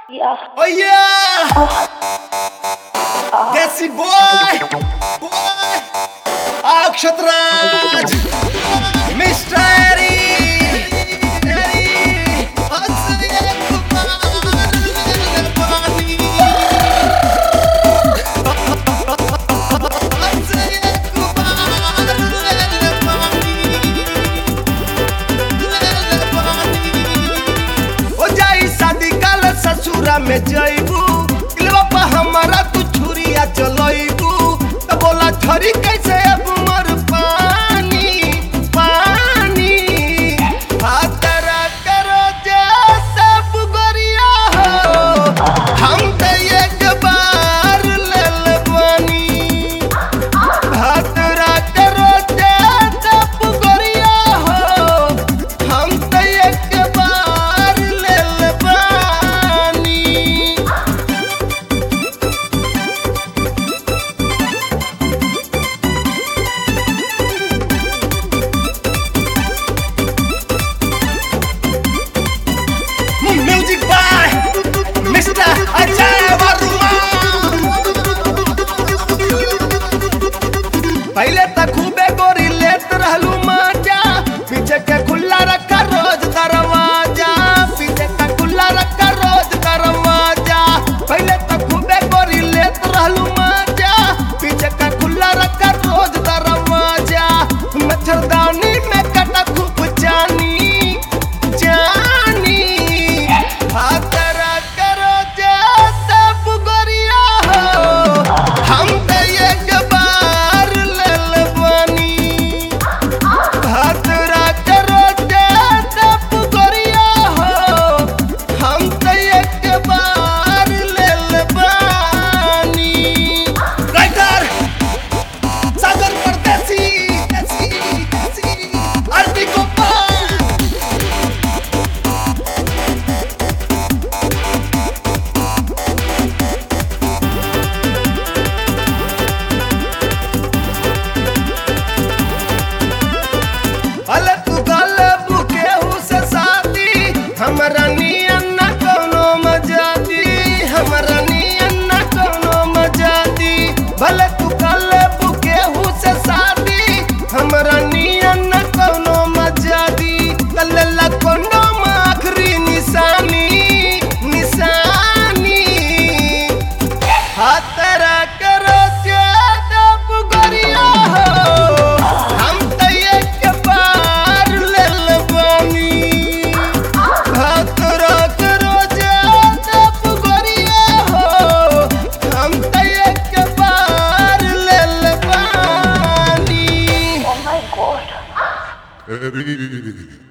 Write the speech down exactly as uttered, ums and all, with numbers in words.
Yeah. Oh yeah! Desi boy! Boy! Akshatraj! mister Eddie! Eddie! Hanse Kumar Pani! Hanse Kumar Pani! हो जाई शादी काल ससुरा में जइबू दिलवा पर हमारा तू छुरिया चलइबू त बोला झरी कैसे अब मर पानी पानी हातरा करो जे सब गोरिया हो हम त एक बार लेल बानी हातरा करो जे सब गोरिया हो हम त एक बार लेल बानी Music by mister Ajay Varma पहले तक खूबे गोरी लेत रहलू मजा पीछे के खुला रखा रोज दरवाजा पीछे का खुला रखा रोज दरवाजा पहले तक खूबे गोरी लेत रहलू मजा पीछे का खुला रखा रोज दरवाजा मच्छरदानी में कटा खूब जानी जानी हातरा करो जे सब गोरिया हो हम त एक बार लेल बानी हातरा करो जे सब गोरिया हो हम त एक बार लेल बानी राइटर सागर परदेसी देसी देसी आरती गोपाल अले तू गल बुकेहू से शादी हमरा नियन न कोनो मजा दी हमरा नियन न कोनो मजा दी भले तू गल बुकेहू से शादी हमरा नियन न कोनो मजा दी कल्ला कोनो आखरी निशानी निशानी हातरा करो जे दब गोरिया हो हम त एक बार लेल बानी हातरा करो जे दब गोरिया हो हम त एक बार लेल बानी Oh my god. Eddie.